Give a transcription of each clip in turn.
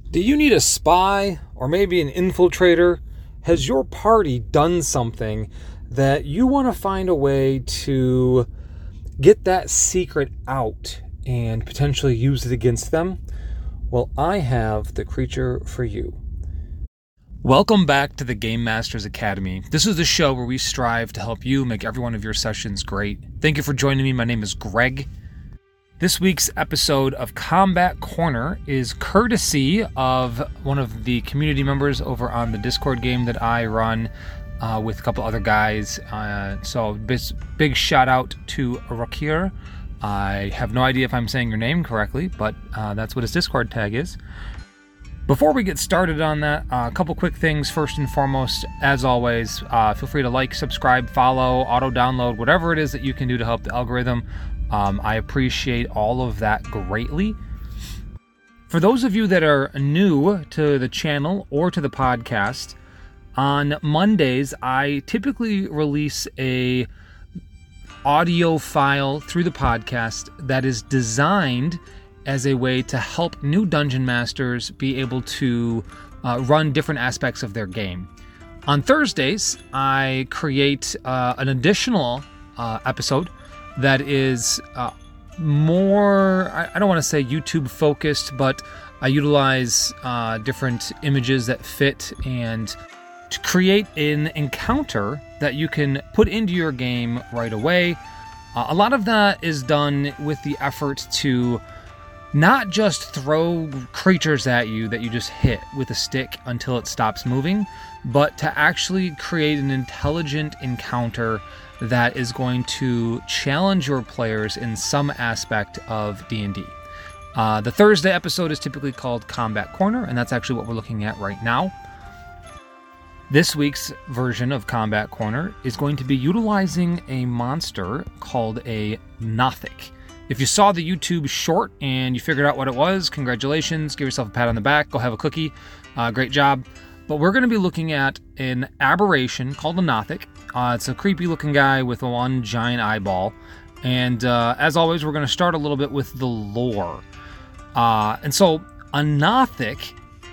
Do you need a spy or maybe an infiltrator? Has your party done something that you want to find a way to get that secret out and potentially use it against them? Well, I have the creature for you. Welcome back to the Game Masters Academy. This is the show where we strive to help you make every one of your sessions great. Thank you for joining me. My name is Greg. This week's episode of Combat Corner is courtesy of one of the community members over on the Discord game that I run with a couple other guys. So big shout out to Rakir. I have no idea if I'm saying your name correctly, but that's what his Discord tag is. Before we get started on that, a couple quick things. First and foremost, as always, feel free to like, subscribe, follow, auto-download, whatever it is that you can do to help the algorithm. I appreciate all of that greatly. For those of you that are new to the channel or to the podcast, on Mondays, I typically release a audio file through the podcast that is designed as a way to help new Dungeon Masters be able to run different aspects of their game. On Thursdays, I create an additional episode that is more, I don't want to say YouTube focused, but I utilize different images that fit and to create an encounter that you can put into your game right away. A lot of that is done with the effort to not just throw creatures at you that you just hit with a stick until it stops moving, but to actually create an intelligent encounter that is going to challenge your players in some aspect of D&D. The Thursday episode is typically called Combat Corner, and that's actually what we're looking at right now. This week's version of Combat Corner is going to be utilizing a monster called a Nothic. If you saw the YouTube short and you figured out what it was, congratulations, give yourself a pat on the back, go have a cookie, great job. But we're going to be looking at an aberration called a Nothic. It's a creepy looking guy with one giant eyeball. And as always, we're going to start a little bit with the lore. And so a Nothic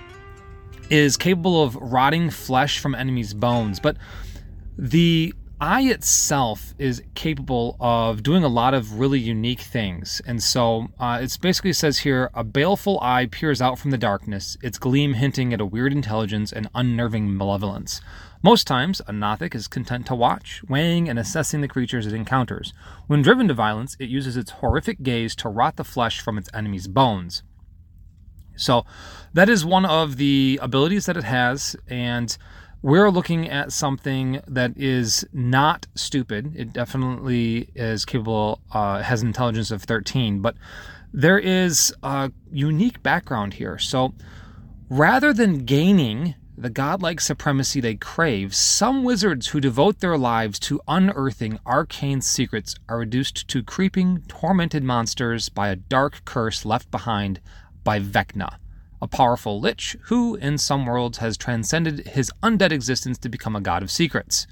is capable of rotting flesh from enemies' bones, but the eye itself is capable of doing a lot of really unique things. And so it basically says here, a baleful eye peers out from the darkness, its gleam hinting at a weird intelligence and unnerving malevolence. Most times, a Nothic is content to watch, weighing and assessing the creatures it encounters. When driven to violence, it uses its horrific gaze to rot the flesh from its enemy's bones. So that is one of the abilities that it has, and we're looking at something that is not stupid. It definitely is capable, has an intelligence of 13, but there is a unique background here. So rather than gaining the godlike supremacy they crave, some wizards who devote their lives to unearthing arcane secrets are reduced to creeping, tormented monsters by a dark curse left behind by Vecna, a powerful lich who, in some worlds, has transcended his undead existence to become a god of secrets.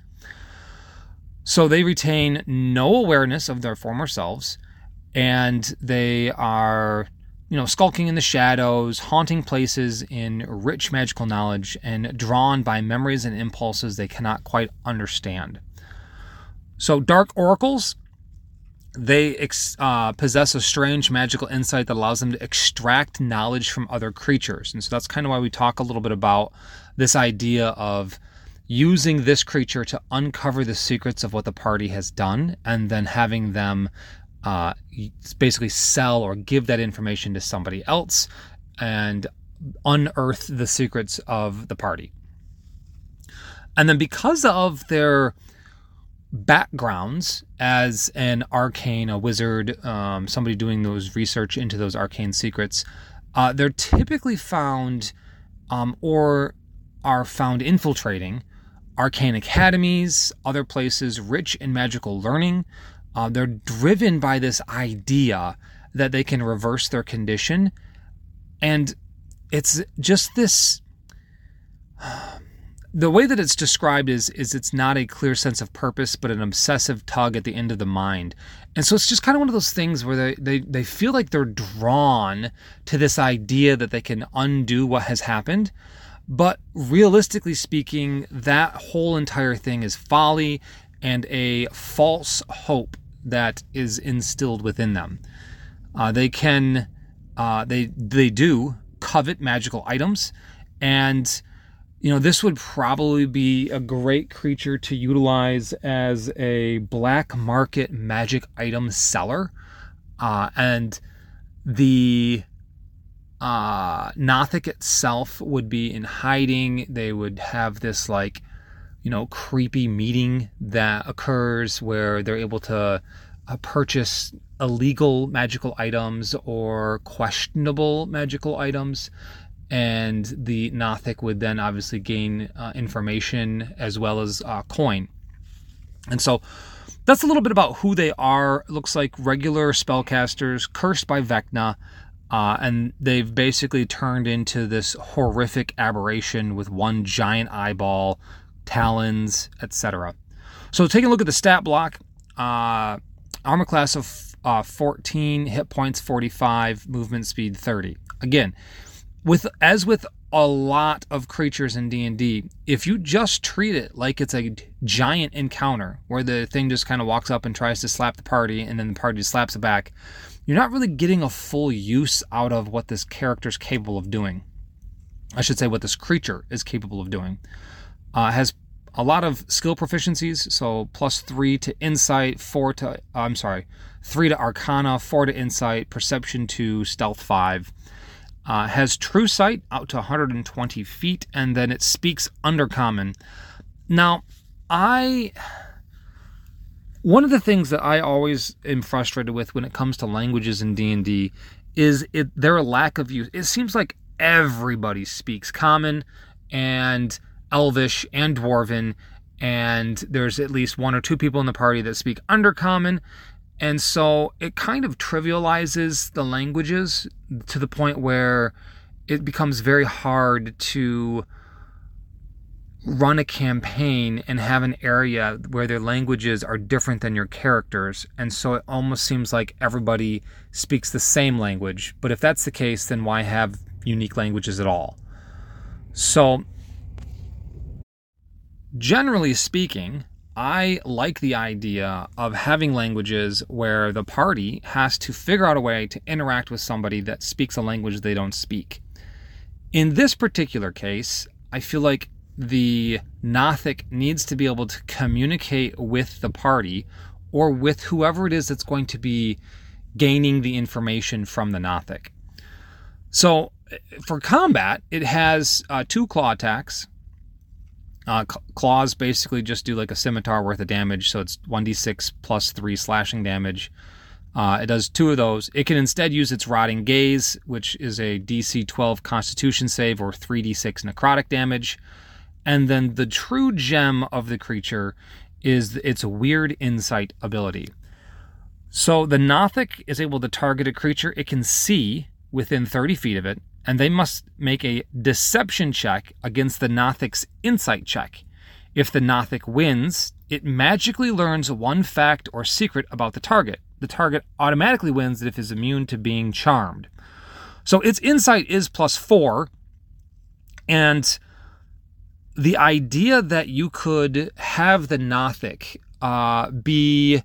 So they retain no awareness of their former selves, and they are, skulking in the shadows, haunting places in rich magical knowledge, and drawn by memories and impulses they cannot quite understand. So dark oracles, they possess a strange magical insight that allows them to extract knowledge from other creatures. And so that's kind of why we talk a little bit about this idea of using this creature to uncover the secrets of what the party has done, and then having them basically sell or give that information to somebody else and unearth the secrets of the party. And then because of their backgrounds as an arcane, a wizard, somebody doing those research into those arcane secrets, they're typically found or are found infiltrating arcane academies, other places rich in magical learning. They're driven by this idea that they can reverse their condition, and it's just this the way that it's described is it's not a clear sense of purpose, but an obsessive tug at the end of the mind. And so it's just kind of one of those things where they feel like they're drawn to this idea that they can undo what has happened. But realistically speaking, that whole entire thing is folly and a false hope that is instilled within them. They do covet magical items, and this would probably be a great creature to utilize as a black market magic item seller. And the Nothic itself would be in hiding. They would have this creepy meeting that occurs where they're able to purchase illegal magical items or questionable magical items. And the Nothic would then obviously gain information as well as coin. And so that's a little bit about who they are. It looks like regular spellcasters cursed by Vecna. And they've basically turned into this horrific aberration with one giant eyeball, talons, etc. So taking a look at the stat block, armor class of 14, hit points 45, movement speed 30. Again, as with a lot of creatures in D&D, if you just treat it like it's a giant encounter where the thing just kind of walks up and tries to slap the party and then the party slaps it back, you're not really getting a full use out of what this character is capable of doing. I should say what this creature is capable of doing. Has a lot of skill proficiencies, so +3 to insight, 3 to arcana, 4 to insight, perception 2, stealth 5. Has true sight out to 120 feet, and then it speaks Undercommon. Now, one of the things that I always am frustrated with when it comes to languages in D&D is their lack of use. It seems like everybody speaks Common and Elvish and Dwarven, and there's at least 1 or 2 people in the party that speak Undercommon. And so it kind of trivializes the languages to the point where it becomes very hard to run a campaign and have an area where their languages are different than your characters. And so it almost seems like everybody speaks the same language. But if that's the case, then why have unique languages at all? So, generally speaking, I like the idea of having languages where the party has to figure out a way to interact with somebody that speaks a language they don't speak. In this particular case, I feel like the Nothic needs to be able to communicate with the party or with whoever it is that's going to be gaining the information from the Nothic. So for combat, it has 2 claw attacks. Claws basically just do like a scimitar worth of damage, so it's 1d6 plus 3 slashing damage. It does 2 of those. It can instead use its Rotting Gaze, which is a DC 12 Constitution save or 3d6 necrotic damage. And then the true gem of the creature is its Weird Insight ability. So the Nothic is able to target a creature it can see within 30 feet of it, and they must make a deception check against the Nothic's insight check. If the Nothic wins, it magically learns 1 fact or secret about the target. The target automatically wins if it is immune to being charmed. So its insight is +4, and the idea that you could have the Nothic be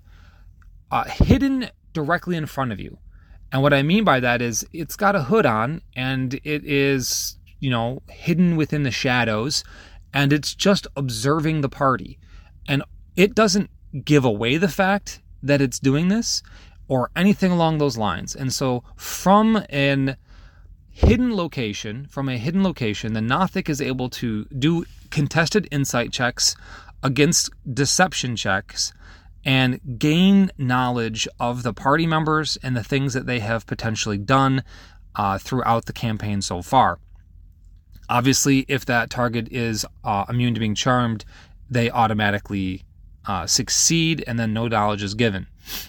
hidden directly in front of you. And what I mean by that is it's got a hood on and it is, hidden within the shadows and it's just observing the party. And it doesn't give away the fact that it's doing this or anything along those lines. And so from a hidden location, the Nothic is able to do contested insight checks against deception checks and gain knowledge of the party members and the things that they have potentially done throughout the campaign so far. Obviously, if that target is immune to being charmed, they automatically succeed and then no knowledge is given.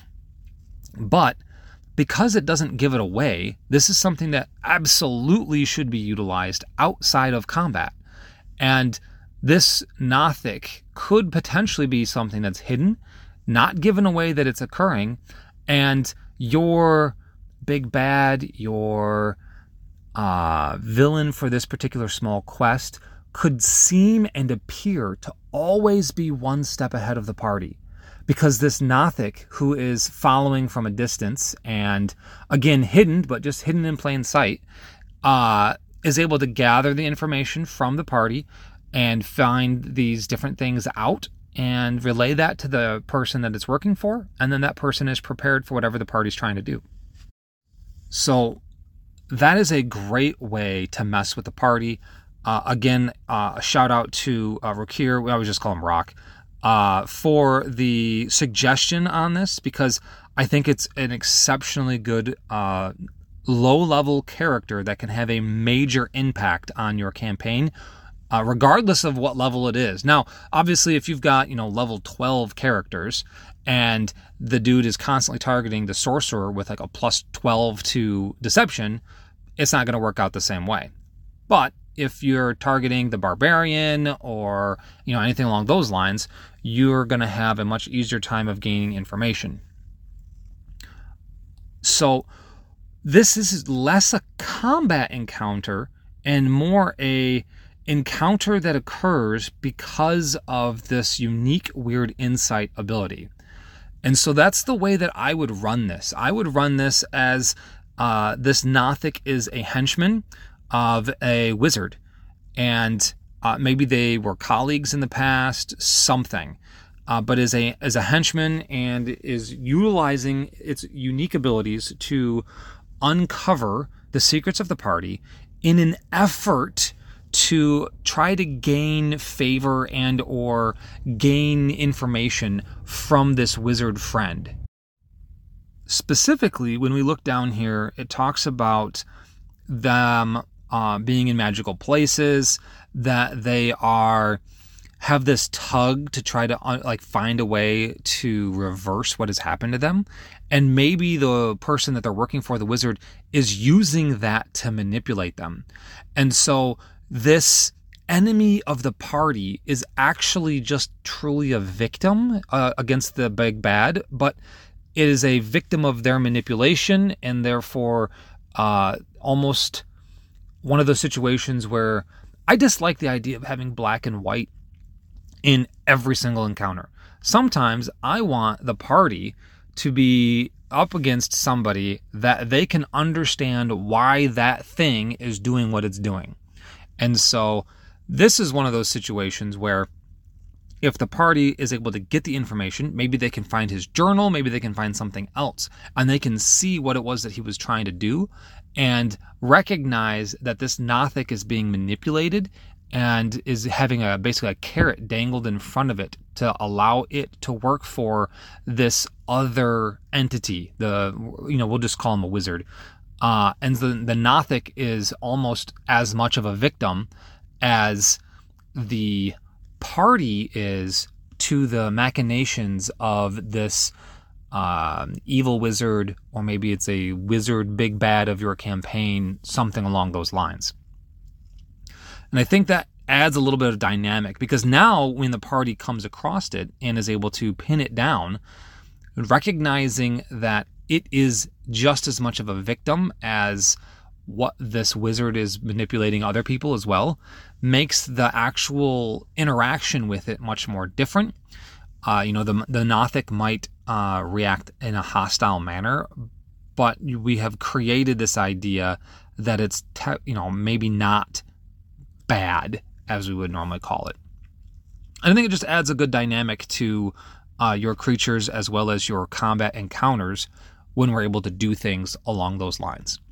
But because it doesn't give it away, this is something that absolutely should be utilized outside of combat. And This Nothic could potentially be something that's hidden, not given away that it's occurring, and your big bad, your villain for this particular small quest could seem and appear to always be one step ahead of the party. Because this Nothic, who is following from a distance and, again, hidden, but just hidden in plain sight, is able to gather the information from the party and find these different things out and relay that to the person that it's working for, and then that person is prepared for whatever the party's trying to do. So that is a great way to mess with the party. Again, a shout out to Rokir, we always just call him Rock, for the suggestion on this, because I think it's an exceptionally good low-level character that can have a major impact on your campaign, regardless of what level it is. Now, obviously, if you've got, level 12 characters and the dude is constantly targeting the sorcerer with like a plus 12 to deception, it's not going to work out the same way. But if you're targeting the barbarian or, anything along those lines, you're going to have a much easier time of gaining information. So this is less a combat encounter and more a encounter that occurs because of this unique weird insight ability. And so that's the way that I would run this. I would run this as this Nothic is a henchman of a wizard, and maybe they were colleagues in the past, something, but is a henchman and is utilizing its unique abilities to uncover the secrets of the party in an effort to try to gain favor and or gain information from this wizard friend. Specifically, when we look down here, it talks about them being in magical places, that they have this tug to try to find a way to reverse what has happened to them. And maybe the person that they're working for, the wizard, is using that to manipulate them. And so this enemy of the party is actually just truly a victim against the big bad, but it is a victim of their manipulation, and therefore almost one of those situations where I dislike the idea of having black and white in every single encounter. Sometimes I want the party to be up against somebody that they can understand why that thing is doing what it's doing. And so this is one of those situations where if the party is able to get the information, maybe they can find his journal, maybe they can find something else, and they can see what it was that he was trying to do and recognize that this Nothic is being manipulated and is having basically a carrot dangled in front of it to allow it to work for this other entity. We'll just call him a wizard. And the Nothic is almost as much of a victim as the party is to the machinations of this evil wizard, or maybe it's a wizard big bad of your campaign, something along those lines. And I think that adds a little bit of dynamic, because now when the party comes across it and is able to pin it down, recognizing that it is just as much of a victim as what this wizard is manipulating other people as well, makes the actual interaction with it much more different. The Nothic might react in a hostile manner, but we have created this idea that it's maybe not bad as we would normally call it. And I think it just adds a good dynamic to your creatures as well as your combat encounters when we're able to do things along those lines.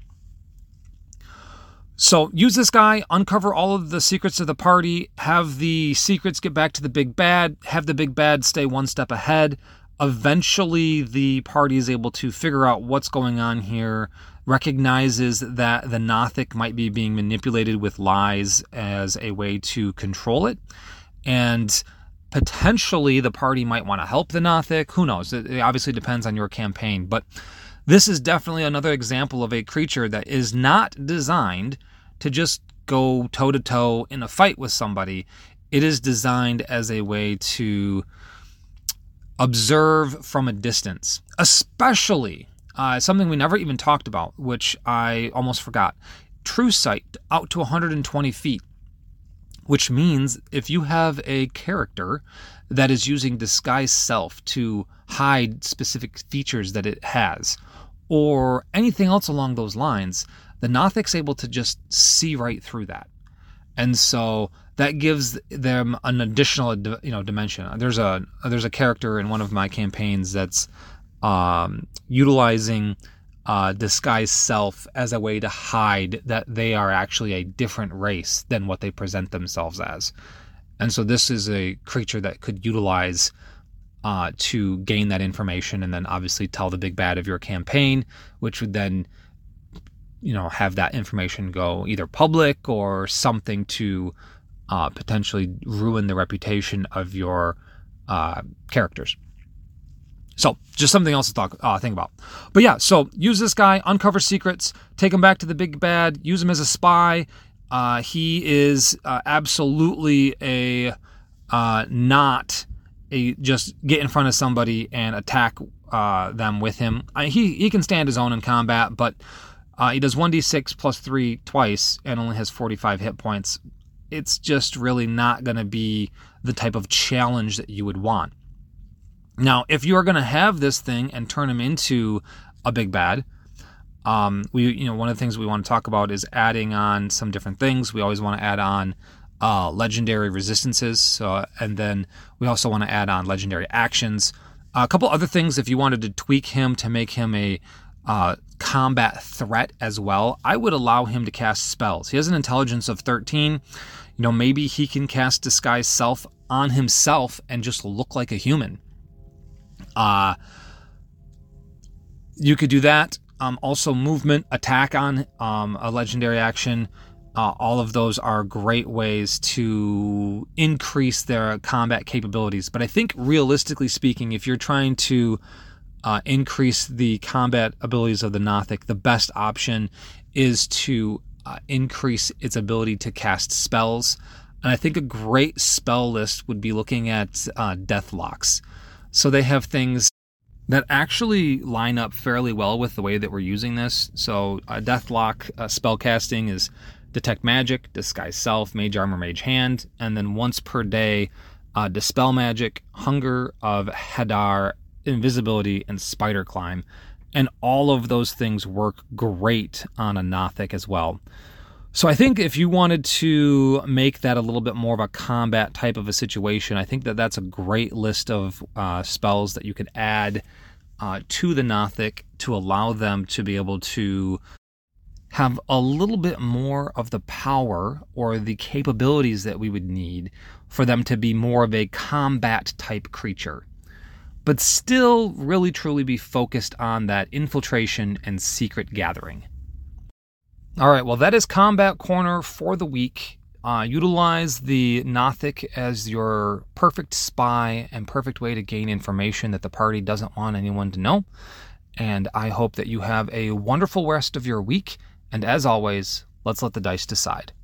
So use this guy, uncover all of the secrets of the party, have the secrets get back to the big bad, have the big bad stay one step ahead. Eventually the party is able to figure out what's going on here, recognizes that the Nothic might be being manipulated with lies as a way to control it, and potentially the party might want to help the Nothic. Who knows? It obviously depends on your campaign, but this is definitely another example of a creature that is not designed to just go toe-to-toe in a fight with somebody. it is designed as a way to observe from a distance, especially something we never even talked about, which I almost forgot. True sight out to 120 feet, which means if you have a character that is using disguise self to hide specific features that it has, or anything else along those lines, the Nothic's able to just see right through that. And so that gives them an additional, dimension. There's a character in one of my campaigns that's utilizing disguise self as a way to hide that they are actually a different race than what they present themselves as. And so this is a creature that could utilize to gain that information, and then obviously tell the big bad of your campaign, which would then have that information go either public or something to potentially ruin the reputation of your characters. So just something else to think about. But yeah, so use this guy, uncover secrets, take him back to the big bad, use him as a spy. He is absolutely not a just get in front of somebody and attack them with him. He can stand his own in combat, but he does 1d6 plus 3 twice and only has 45 hit points. It's just really not going to be the type of challenge that you would want. Now, if you are going to have this thing and turn him into a big bad, one of the things we want to talk about is adding on some different things. We always want to add on legendary resistances, and then we also want to add on legendary actions. A couple other things, if you wanted to tweak him to make him a combat threat as well, I would allow him to cast spells. He has an intelligence of 13. Maybe he can cast disguise self on himself and just look like a human. You could do that. Also movement, attack on a legendary action. All of those are great ways to increase their combat capabilities. But I think realistically speaking, if you're trying to increase the combat abilities of the Nothic, the best option is to increase its ability to cast spells. And I think a great spell list would be looking at Deathlocks. So they have things that actually line up fairly well with the way that we're using this. So Deathlock spellcasting is Detect Magic, Disguise Self, Mage Armor, Mage Hand, and then once per day, Dispel Magic, Hunger of Hadar, Invisibility, and Spider Climb. And all of those things work great on a Nothic as well. So I think if you wanted to make that a little bit more of a combat type of a situation, I think that that's a great list of spells that you could add to the Nothic to allow them to be able to have a little bit more of the power or the capabilities that we would need for them to be more of a combat type creature, but still really truly be focused on that infiltration and secret gathering. All right, well, that is Combat Corner for the week. Utilize the Nothic as your perfect spy and perfect way to gain information that the party doesn't want anyone to know. And I hope that you have a wonderful rest of your week. And as always, let's let the dice decide.